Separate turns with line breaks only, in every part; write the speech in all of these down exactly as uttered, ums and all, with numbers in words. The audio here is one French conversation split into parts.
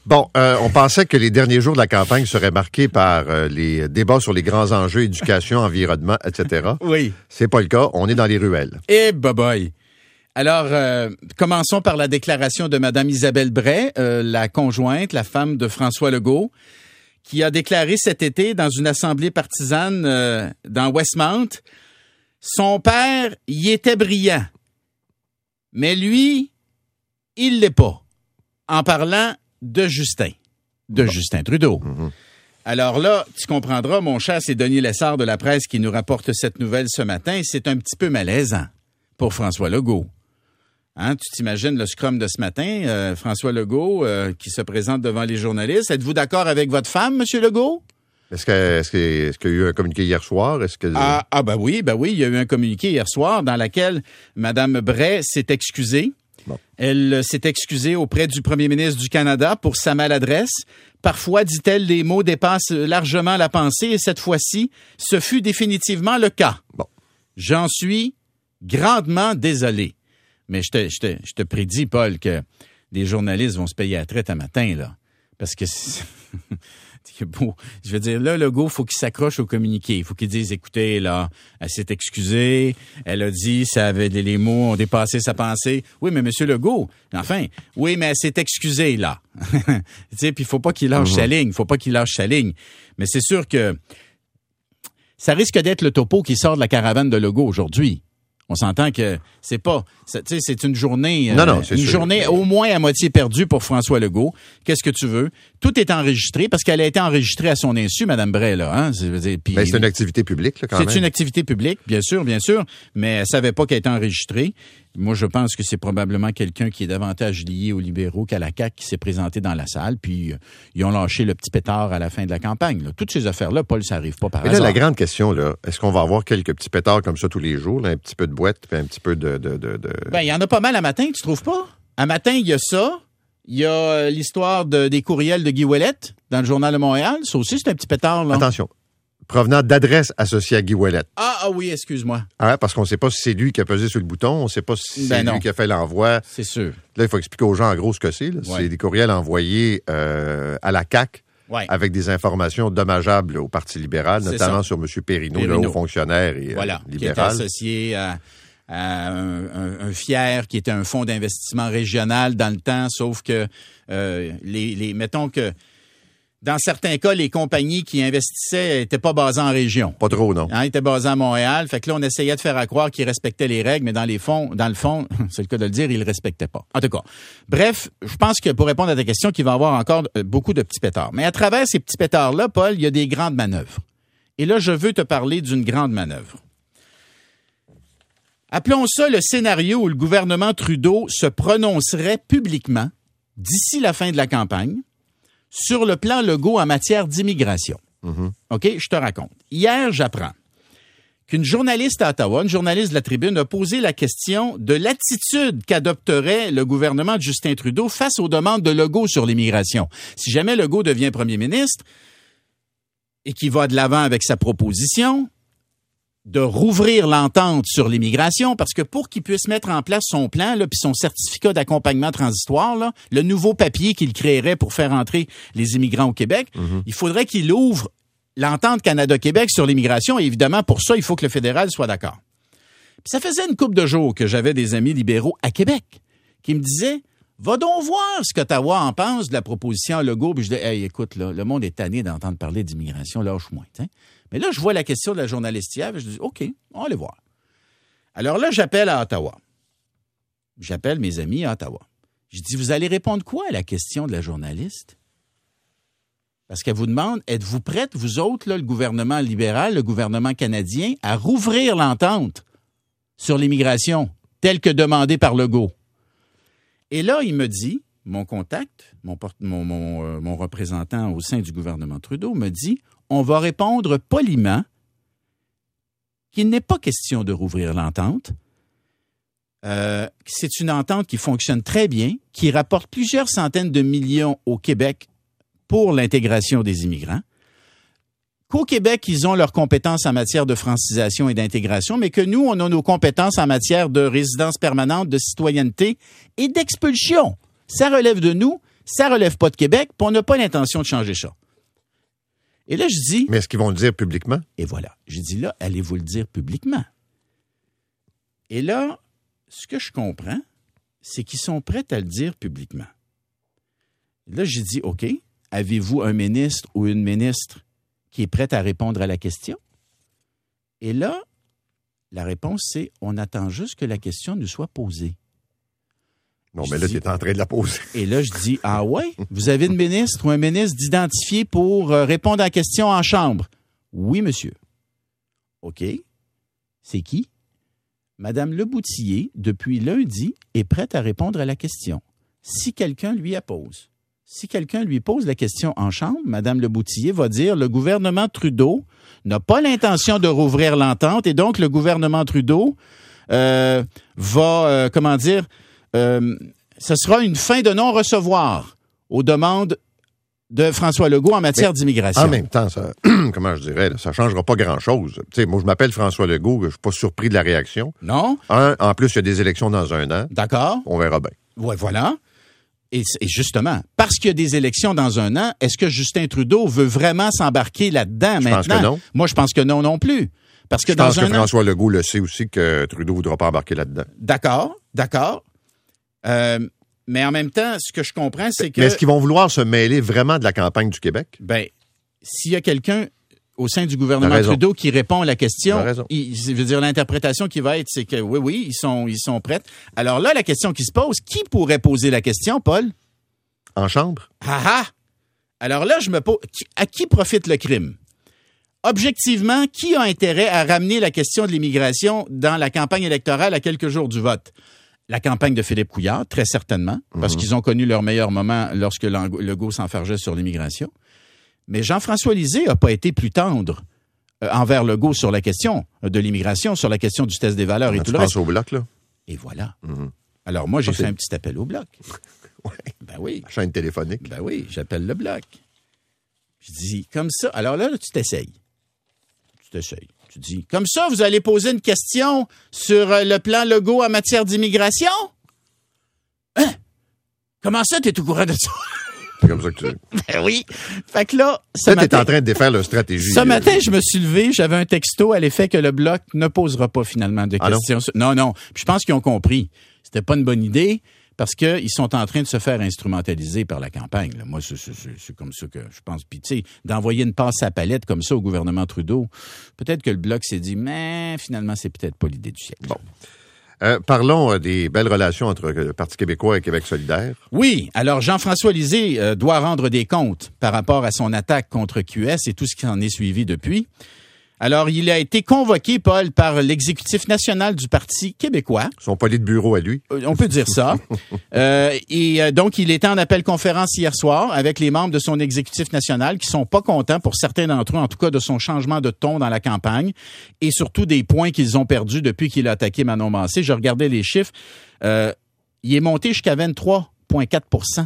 Bon, euh, on pensait que les derniers jours de la campagne seraient marqués par euh, les débats sur les grands enjeux, éducation, environnement, et cetera.
Oui.
C'est pas le cas. On est dans les ruelles.
Eh, boboy. Alors, euh, commençons par la déclaration de Mme Isabelle Bray, euh, la conjointe, la femme de François Legault, qui a déclaré cet été dans une assemblée partisane euh, dans Westmount, son père y était brillant, mais lui, il l'est pas, en parlant de Justin, de bon. Justin Trudeau. Mm-hmm. Alors là, tu comprendras, mon cher, c'est Denis Lessard de La Presse qui nous rapporte cette nouvelle ce matin, et c'est un petit peu malaisant pour François Legault. Hein, tu t'imagines le scrum de ce matin, euh, François Legault euh, qui se présente devant les journalistes. Êtes-vous d'accord avec votre femme, M. Legault?
Est-ce, que, est-ce, que, est-ce qu'il y a eu un communiqué hier soir? Est-ce que...
Ah, ah ben oui, ben oui, il y a eu un communiqué hier soir dans lequel Mme Bray s'est excusée. Bon. Elle s'est excusée auprès du premier ministre du Canada pour sa maladresse. Parfois, dit-elle, les mots dépassent largement la pensée et cette fois-ci, ce fut définitivement le cas.
Bon.
J'en suis grandement désolé. Mais je te, je, te, je te prédis, Paul, que les journalistes vont se payer à la traite un matin, là. Parce que, c'est beau. Je veux dire, là, Legault, il faut qu'il s'accroche au communiqué. Il faut qu'il dise, écoutez, là, elle s'est excusée, elle a dit, ça avait, les mots ont dépassé sa pensée. Oui, mais M. Legault, enfin, oui, mais elle s'est excusée, là. Tu sais, puis il faut pas qu'il lâche mm-hmm. sa ligne. Il faut pas qu'il lâche sa ligne. Mais c'est sûr que ça risque d'être le topo qui sort de la caravane de Legault aujourd'hui. On s'entend que c'est pas, tu sais, c'est une journée,
non, non, c'est
une
sûr.
journée au moins à moitié perdue pour François Legault. Qu'est-ce que tu veux? Tout est enregistré parce qu'elle a été enregistrée à son insu, Mme Bray, là. Hein? C'est, puis,
ben, c'est une activité publique, là, quand
c'est
même.
C'est une activité publique, bien sûr, bien sûr, mais elle savait pas qu'elle était enregistrée. Moi, je pense que c'est probablement quelqu'un qui est davantage lié aux libéraux qu'à la C A Q qui s'est présenté dans la salle, puis euh, ils ont lâché le petit pétard à la fin de la campagne. Là. Toutes ces affaires-là, Paul, ça n'arrive pas par
Mais
hasard.
là, la grande question, là, est-ce qu'on va avoir quelques petits pétards comme ça tous les jours, là, un petit peu de boîte, puis un petit peu de... de, de, de...
Ben, il y en a pas mal à matin, tu trouves pas? À matin, il y a ça. Il y a euh, l'histoire de, des courriels de Guy Ouellet dans le Journal de Montréal. Ça aussi, c'est un petit pétard, là.
Attention. Provenant d'adresses associées à Guy Ouellet.
Ah, ah oui, excuse-moi.
Ah, parce qu'on ne sait pas si c'est lui qui a pesé sur le bouton, on ne sait pas si
ben
c'est
non.
lui qui a fait l'envoi.
C'est sûr.
Là, il faut expliquer aux gens en gros ce que c'est. Là. Ouais. C'est des courriels envoyés euh, à la C A Q ouais. avec des informations dommageables au Parti libéral, c'est notamment ça. Sur M. Périneau, Périneau. Le haut fonctionnaire et
voilà,
euh, libéral.
Qui était associé à, à un, un, un FIER, qui était un fonds d'investissement régional dans le temps, sauf que, euh, les, les, mettons que, dans certains cas, les compagnies qui investissaient n'étaient pas basées en région.
Pas trop, non.
Hein, ils étaient basés à Montréal. Fait que là, on essayait de faire à croire qu'ils respectaient les règles, mais dans les fonds, dans le fond, c'est le cas de le dire, ils le respectaient pas. En tout cas. Bref, je pense que pour répondre à ta question, qu'il va y avoir encore beaucoup de petits pétards. Mais à travers ces petits pétards-là, Paul, il y a des grandes manœuvres. Et là, je veux te parler d'une grande manœuvre. Appelons ça le scénario où le gouvernement Trudeau se prononcerait publiquement, d'ici la fin de la campagne, sur le plan Legault en matière d'immigration. Mm-hmm. OK? Je te raconte. Hier, j'apprends qu'une journaliste à Ottawa, une journaliste de la Tribune, a posé la question de l'attitude qu'adopterait le gouvernement de Justin Trudeau face aux demandes de Legault sur l'immigration. Si jamais Legault devient premier ministre et qu'il va de l'avant avec sa proposition de rouvrir l'entente sur l'immigration, parce que pour qu'il puisse mettre en place son plan, là, puis son certificat d'accompagnement transitoire, là, le nouveau papier qu'il créerait pour faire entrer les immigrants au Québec, mm-hmm. il faudrait qu'il ouvre l'entente Canada-Québec sur l'immigration, et évidemment, pour ça, il faut que le fédéral soit d'accord. Puis ça faisait une couple de jours que j'avais des amis libéraux à Québec qui me disaient « Va donc voir ce qu'Ottawa en pense de la proposition à Legault. » Puis je dis « Hey, écoute, là, le monde est tanné d'entendre parler d'immigration, lâche-moi. » Mais là, je vois la question de la journaliste hier, et je dis, OK, on va aller voir. Alors là, j'appelle à Ottawa. J'appelle mes amis à Ottawa. Je dis, vous allez répondre quoi à la question de la journaliste? Parce qu'elle vous demande, êtes-vous prête, vous autres, là, le gouvernement libéral, le gouvernement canadien, à rouvrir l'entente sur l'immigration, telle que demandée par Legault? Et là, il me dit, mon contact, mon, mon, mon, euh, mon représentant au sein du gouvernement Trudeau me dit, on va répondre poliment qu'il n'est pas question de rouvrir l'entente. Euh, c'est une entente qui fonctionne très bien, qui rapporte plusieurs centaines de millions au Québec pour l'intégration des immigrants. Qu'au Québec, ils ont leurs compétences en matière de francisation et d'intégration, mais que nous, on a nos compétences en matière de résidence permanente, de citoyenneté et d'expulsion. Ça relève de nous, ça relève pas de Québec, puis on n'a pas l'intention de changer ça. Et là, je dis...
Mais est-ce qu'ils vont le dire publiquement?
Et voilà. Je dis là, allez-vous le dire publiquement? Et là, ce que je comprends, c'est qu'ils sont prêts à le dire publiquement. Là, j'ai dit, OK, avez-vous un ministre ou une ministre qui est prête à répondre à la question? Et là, la réponse, c'est, on attend juste que la question nous soit posée.
Non, mais là, tu es en train de la poser.
Et là, je dis, ah ouais, vous avez une ministre ou un ministre d'identifier pour euh, répondre à la question en chambre? Oui, monsieur. OK. C'est qui? Madame Leboutillier, depuis lundi, est prête à répondre à la question. Si quelqu'un lui la pose. Si quelqu'un lui pose la question en chambre, Madame Leboutillier va dire, le gouvernement Trudeau n'a pas l'intention de rouvrir l'entente et donc le gouvernement Trudeau euh, va, euh, comment dire... Euh, ce sera une fin de non-recevoir aux demandes de François Legault en matière Mais d'immigration.
En même temps, ça, comment je dirais, là, ça ne changera pas grand-chose. Tu sais, moi, je m'appelle François Legault, je ne suis pas surpris de la réaction.
Non.
Un, en plus, il y a des élections dans un an.
D'accord.
On verra bien.
Ouais, voilà. Et, et justement, parce qu'il y a des élections dans un an, est-ce que Justin Trudeau veut vraiment s'embarquer là-dedans
je
maintenant?
Je pense que non.
Moi, je pense que non non plus. Parce que
je
dans
pense
un
que
an...
François Legault le sait aussi que Trudeau ne voudra pas embarquer là-dedans.
D'accord, d'accord. Euh, mais en même temps, ce que je comprends, c'est que...
Mais est-ce qu'ils vont vouloir se mêler vraiment de la campagne du Québec?
Bien, s'il y a quelqu'un au sein du gouvernement Trudeau qui répond à la question, il, je veux dire, l'interprétation qui va être, c'est que oui, oui, ils sont, ils sont prêts. Alors là, la question qui se pose, qui pourrait poser la question, Paul?
En chambre?
Ah ah! Alors là, je me pose, à qui profite le crime? Objectivement, qui a intérêt à ramener la question de l'immigration dans la campagne électorale à quelques jours du vote? La campagne de Philippe Couillard, très certainement, parce mm-hmm. qu'ils ont connu leur meilleur moment lorsque Legault s'enfargeait sur l'immigration. Mais Jean-François Lisée n'a pas été plus tendre euh, envers Legault sur la question de l'immigration, sur la question du test des valeurs
Quand
et tout
tu
le reste.
au bloc, là?
Et voilà.
Mm-hmm.
Alors moi, j'ai
Ça,
fait un petit appel au bloc.
Oui.
Ben oui.
La chaîne téléphonique.
Ben oui, j'appelle le bloc. Je dis, comme ça. Alors là, là tu t'essayes. Tu t'essayes. Tu dis, comme ça, vous allez poser une question sur le plan Legault en matière d'immigration? Hein? Comment ça, t'es au courant de ça?
C'est comme ça que tu...
Ben oui. Fait que là, ce
là,
matin...
t'es en train de défaire leur stratégie.
Ce matin, je me suis levé, j'avais un texto à l'effet que le Bloc ne posera pas finalement de questions.
Ah non?
non, non. Puis je pense qu'ils ont compris. C'était pas une bonne idée parce qu'ils sont en train de se faire instrumentaliser par la campagne. Là. Moi, c'est, c'est, c'est comme ça que je pense. Puis tu sais, d'envoyer une passe à palette comme ça au gouvernement Trudeau, peut-être que le Bloc s'est dit, mais finalement, c'est peut-être pas l'idée du siècle.
Bon. Euh, parlons euh, des belles relations entre le Parti québécois et Québec solidaire.
Oui. Alors, Jean-François Lisée euh, doit rendre des comptes par rapport à son attaque contre Q S et tout ce qui en est suivi depuis. Alors, il a été convoqué, Paul, par l'exécutif national du Parti québécois.
Son politburo à lui.
On peut dire ça. euh, et euh, donc, il était en appel conférence hier soir avec les membres de son exécutif national qui sont pas contents, pour certains d'entre eux, en tout cas, de son changement de ton dans la campagne et surtout des points qu'ils ont perdus depuis qu'il a attaqué Manon Massé. Je regardais les chiffres. Euh, il est monté jusqu'à vingt-trois virgule quatre pour cent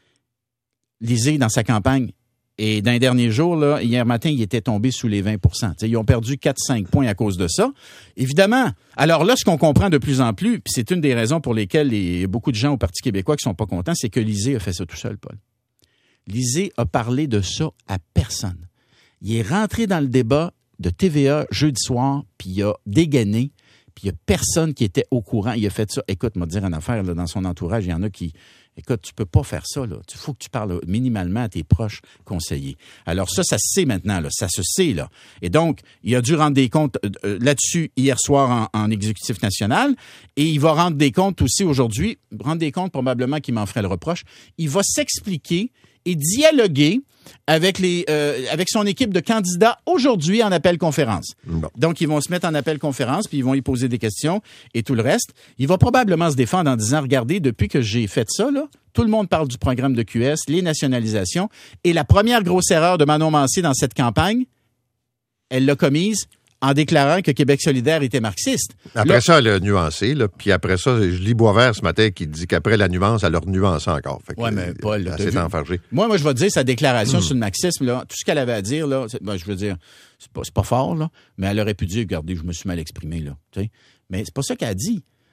Lisée dans sa campagne. Et dans les derniers jours, là, hier matin, il était tombé sous les vingt pour cent. T'sais, ils ont perdu quatre à cinq points à cause de ça. Évidemment, alors là, ce qu'on comprend de plus en plus, puis c'est une des raisons pour lesquelles les, beaucoup de gens au Parti québécois qui sont pas contents, c'est que Lisée a fait ça tout seul, Paul. Lisée a parlé de ça à personne. Il est rentré dans le débat de T V A jeudi soir, puis il a dégainé, puis il y a personne qui était au courant. Il a fait ça. Écoute, m'a dire une affaire, là, dans son entourage, il y en a qui... Écoute, tu peux pas faire ça, là. Il faut que tu parles minimalement à tes proches conseillers. Alors ça, ça se sait maintenant, là. Ça se sait, là. Et donc, il a dû rendre des comptes euh, là-dessus hier soir en, en exécutif national. Et il va rendre des comptes aussi aujourd'hui. Rendre des comptes, probablement qu'il m'en ferait le reproche. Il va s'expliquer et dialoguer avec les euh, avec son équipe de candidats aujourd'hui en appel conférence. Bon. Donc, ils vont se mettre en appel conférence, puis ils vont y poser des questions et tout le reste. Il va probablement se défendre en disant, regardez, depuis que j'ai fait ça, là, tout le monde parle du programme de Q S, les nationalisations, et la première grosse erreur de Manon Massé dans cette campagne, elle l'a commise en déclarant que Québec solidaire était marxiste.
Après
là,
ça, elle a nuancé, là, puis après ça, je lis Boisvert ce matin qui dit qu'après la nuance, elle a nuancé encore. Fait que,
ouais, mais Paul, là,
elle s'est enfargée.
Moi, moi, je vais te dire, sa déclaration mmh. sur le marxisme, là, tout ce qu'elle avait à dire, là, ben, je veux dire, c'est pas, c'est pas fort, là, mais elle aurait pu dire, regardez, je me suis mal exprimé, là, tu sais. Mais c'est pas ça qu'elle a dit.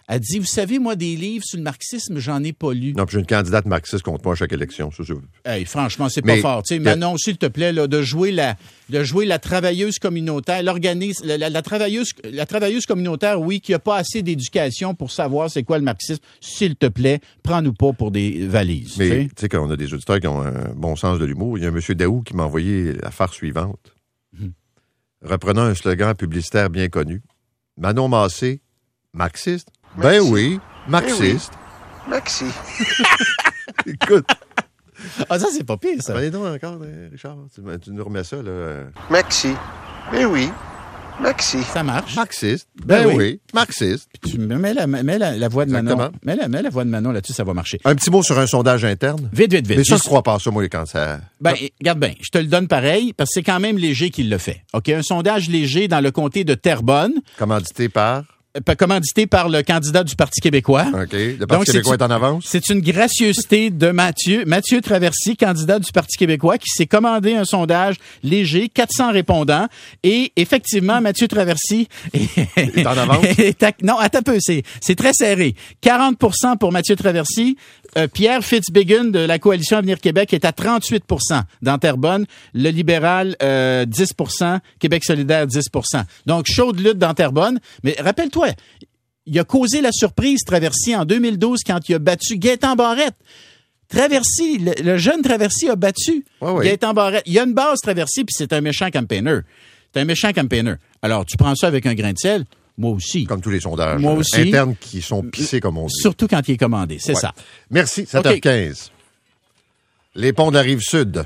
Elle dit, vous savez, moi, des livres sur le marxisme, j'en ai pas lu.
Non, puis j'ai une candidate marxiste contre moi à chaque élection. Ça, je...
Hey, franchement, c'est Mais, pas fort. Tu sais, Manon, s'il te plaît, là, de jouer la, de jouer la travailleuse communautaire, l'organisme, la, la, la travailleuse, la travailleuse communautaire, oui, qui a pas assez d'éducation pour savoir c'est quoi le marxisme. S'il te plaît, prends-nous pas pour des valises.
Mais, tu sais, quand on a des auditeurs qui ont un bon sens de l'humour, il y a un monsieur Daou qui m'a envoyé la farce suivante. Hum. Reprenant un slogan publicitaire bien connu. Manon Massé, marxiste? Ben
Maxi.
oui, marxiste.
Eh oui. Maxi.
Écoute.
Ah, ça, c'est pas pire, ça.
Allez donc encore, Richard. Tu, tu nous remets ça, là.
Maxi. Ben oui. Maxi.
Ça marche.
Marxiste. Ben, ben oui. oui. Marxiste.
Puis tu mets la, mets la, la voix de Exactement. Manon. Mets la, mets la voix de Manon là-dessus, ça va marcher.
Un petit mot sur un sondage interne.
Vite, vite, vite.
Mais ça, je crois pas ça, moi, quand ça...
Ben, non. Regarde bien, je te le donne pareil, parce que c'est quand même Léger qui le fait. OK, un sondage Léger dans le comté de Terrebonne.
Commandité par...
commandité par le candidat du Parti québécois.
OK. Le Parti Donc, québécois est, est en avance.
C'est une gracieuseté de Mathieu, Mathieu Traversy, candidat du Parti québécois, qui s'est commandé un sondage Léger, quatre cents répondants. Et effectivement, Mathieu Traversy est,
est en avance.
Est à, non, attends un peu, c'est, c'est très serré. quarante pour cent pour Mathieu Traversy. Euh, Pierre Fitzgibbon de la Coalition Avenir Québec est à trente-huit pour cent dans Terrebonne. Le libéral, euh, dix pour cent. Québec solidaire, dix pour cent. Donc, chaude lutte dans Terrebonne. Mais rappelle-toi, il a causé la surprise, Traversy, en deux mille douze, quand il a battu Gaétan Barrette. Traversy, le, le jeune Traversy a battu
ouais, ouais.
Gaétan Barrette. Il y a une base Traversy, puis c'est un méchant campaigner. C'est un méchant campaigner. Alors, tu prends ça avec un grain de sel. Moi aussi.
Comme tous les sondages
Moi aussi.
internes qui sont pissés, comme on dit.
Surtout quand il est commandé, c'est
ouais.
ça.
Merci, sept heures quinze. Okay. Les ponts de la Rive-Sud.